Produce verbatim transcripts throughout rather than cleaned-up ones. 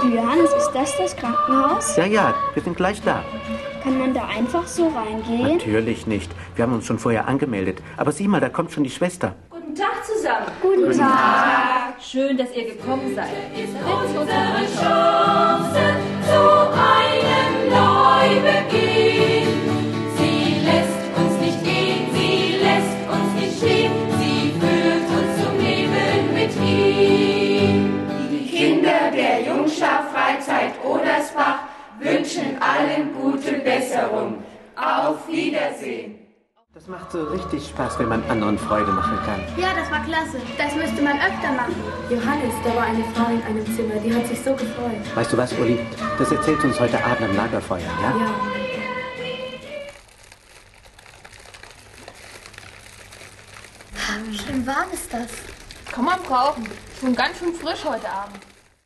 Du Johannes, ist das das Krankenhaus? Ja, ja, wir sind gleich da. Kann man da einfach so reingehen? Natürlich nicht. Wir haben uns schon vorher angemeldet. Aber sieh mal, da kommt schon die Schwester. Guten Tag zusammen. Guten, Guten Tag. Tag. Schön, dass ihr gekommen seid. Ist unsere Chance zu einem Neubeginn. Sie lässt uns nicht gehen, sie lässt uns nicht stehen. Sie führt uns zum Leben mit ihm. Die Kinder der Jungschar Freizeit Odersbach wünschen allen gute Besserung. Auf Wiedersehen. Das macht so richtig Spaß, wenn man anderen Freude machen kann. Ja, das war klasse. Das müsste man öfter machen. Johannes, da war eine Frau in einem Zimmer, die hat sich so gefreut. Weißt du was, Uli? Das erzählt uns heute Abend am Lagerfeuer, ja? Ja. Schön warm ist das. Kann man brauchen. Schon ganz schön frisch heute Abend.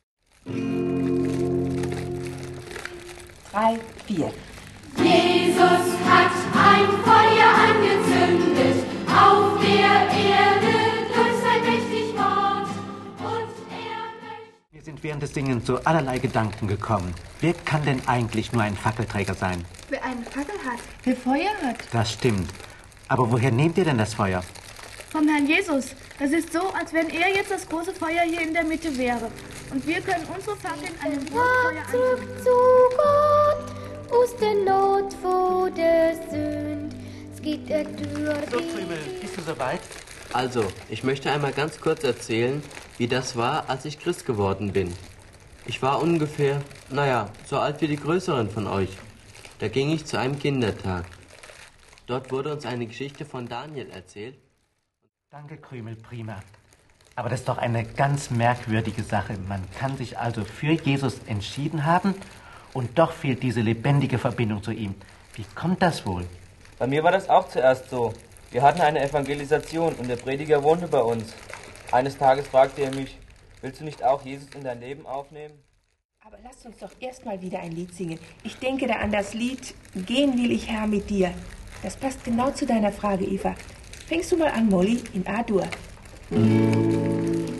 Drei, vier. Jesus hat ein Feuer angezündet auf der Erde durch sein mächtig Wort. Und er möchte... Wir sind während des Singens zu allerlei Gedanken gekommen. Wer kann denn eigentlich nur ein Fackelträger sein? Wer eine Fackel hat. Wer Feuer hat. Das stimmt. Aber woher nehmt ihr denn das Feuer? Vom Herrn Jesus. Das ist so, als wenn er jetzt das große Feuer hier in der Mitte wäre. Und wir können unsere Fackeln an dem Feuer zurück zu Gott, aus der Not, wo der Sünd. Es geht er durch. So, Krümel, bist du soweit? Also, ich möchte einmal ganz kurz erzählen, wie das war, als ich Christ geworden bin. Ich war ungefähr, naja, so alt wie die Größeren von euch. Da ging ich zu einem Kindertag. Dort wurde uns eine Geschichte von Daniel erzählt. Danke, Krümel, prima. Aber das ist doch eine ganz merkwürdige Sache. Man kann sich also für Jesus entschieden haben und doch fehlt diese lebendige Verbindung zu ihm. Wie kommt das wohl? Bei mir war das auch zuerst so. Wir hatten eine Evangelisation und der Prediger wohnte bei uns. Eines Tages fragte er mich, willst du nicht auch Jesus in dein Leben aufnehmen? Aber lasst uns doch erstmal wieder ein Lied singen. Ich denke da an das Lied Gehen will ich Herr mit dir. Das passt genau zu deiner Frage, Eva. Fängst du mal an, Molly, in A-Dur. Gehen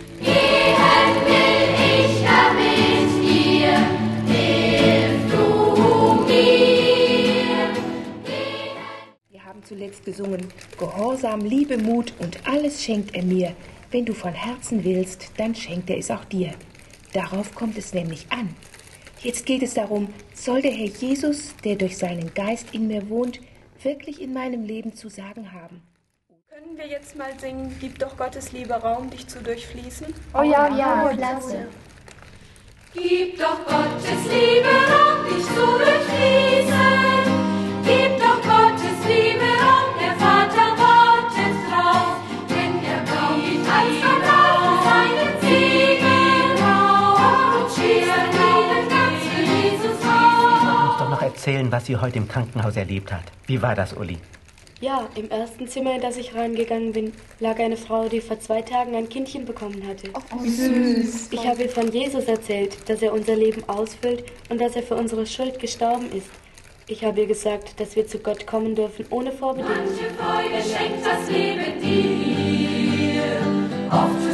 will ich Herr mit dir, hilf du mir. Wir haben zuletzt gesungen, Gehorsam, Liebe, Mut und alles schenkt er mir. Wenn du von Herzen willst, dann schenkt er es auch dir. Darauf kommt es nämlich an. Jetzt geht es darum, soll der Herr Jesus, der durch seinen Geist in mir wohnt, wirklich in meinem Leben zu sagen haben. Können wir jetzt mal singen, gib doch Gottes Liebe Raum, dich zu durchfließen? Oh ja, ja, ja, klasse. Gib doch Gottes Liebe Raum, dich zu durchfließen. Gib doch Gottes Liebe Raum, der Vater wartet drauf. Denn er braucht als Vertrauen seinen Segen Raum. Und schießt ihnen ganz für Jesus auf. Sie wollen uns doch noch erzählen, was sie heute im Krankenhaus erlebt hat. Wie war das, Uli? Ja, im ersten Zimmer, in das ich reingegangen bin, lag eine Frau, die vor zwei Tagen ein Kindchen bekommen hatte. Oh, süß. Ich habe ihr von Jesus erzählt, dass er unser Leben ausfüllt und dass er für unsere Schuld gestorben ist. Ich habe ihr gesagt, dass wir zu Gott kommen dürfen, ohne Vorbedingungen. Manche Freude schenkt das Leben dir, oft